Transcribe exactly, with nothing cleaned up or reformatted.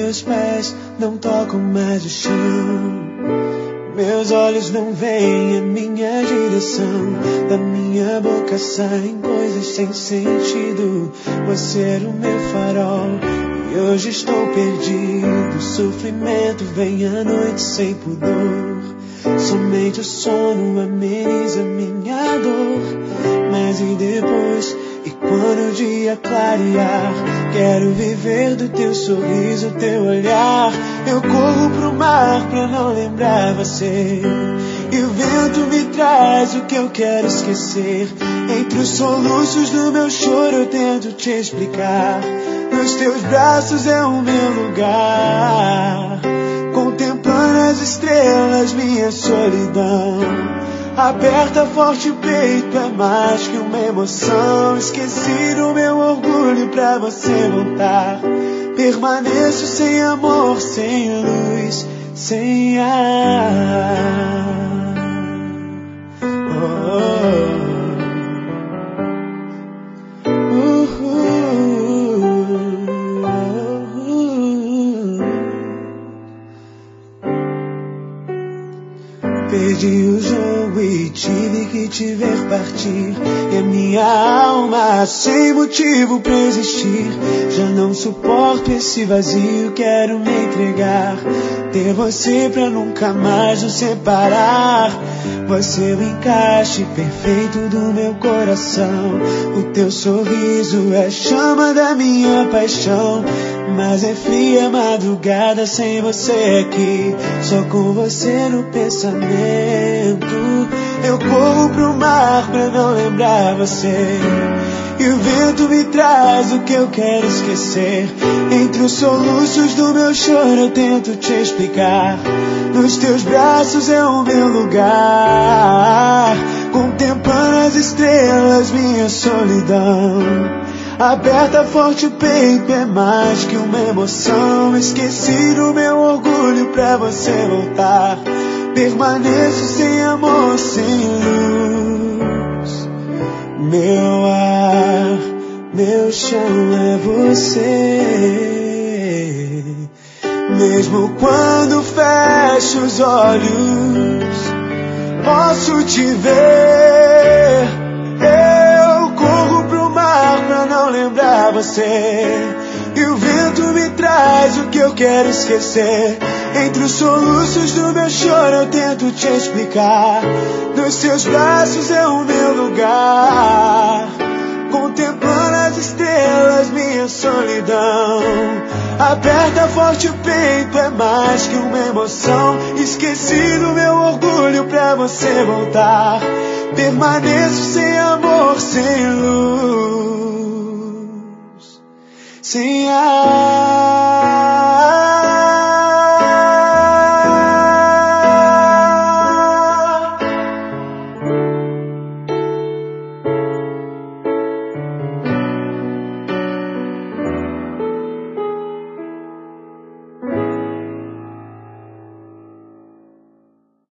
meus pés não tocam mais o chão. Meus olhos não veem a minha direção. Da minha boca saem coisas sem sentido. Você era o meu farol e hoje estou perdido. O sofrimento vem à noite sem pudor. Somente o sono ameniza minha dor. Mas e depois? E quando o dia clarear, quero viver do teu sorriso, teu olhar. Eu corro pro mar pra não lembrar você. E o vento me traz o que eu quero esquecer. Entre os soluços do meu choro eu tento te explicar. Nos teus braços é o meu lugar. Contemplando as estrelas, minha solidão. Aperta forte o peito, é mais que uma emoção. Esqueci do meu orgulho pra você voltar. Permaneço sem amor, sem luz, sem ar. Oh, oh. Perdi o jogo e tive que te ver partir. E a minha alma sem motivo pra existir. Já não suporto esse vazio, quero me entregar. Ter você pra nunca mais nos separar. Você é o encaixe perfeito do meu coração. O teu sorriso é a chama da minha paixão. Mas é fria a madrugada sem você aqui. Só com você no pensamento. Eu corro pro mar pra não lembrar você. E o vento me traz o que eu quero esquecer. Entre os soluços do meu choro eu tento te explicar. Nos teus braços é o meu lugar. Contemplando as estrelas, minha solidão. Aperta forte o peito, é mais que uma emoção. Esqueci do meu orgulho pra você voltar. Permaneço sem amor, sem luz. Meu ar, meu chão é você. Mesmo quando fecho os olhos, posso te ver. Eu corro pro mar pra não lembrar você. E o vento me traz o que eu quero esquecer. Entre os soluços do meu choro eu tento te explicar. Nos seus braços é o meu lugar. Contemplando as estrelas, minha solidão. Aperta forte o peito, é mais que uma emoção. Esqueci do meu orgulho pra você voltar. Permaneço sem amor, sem luz, sem ar.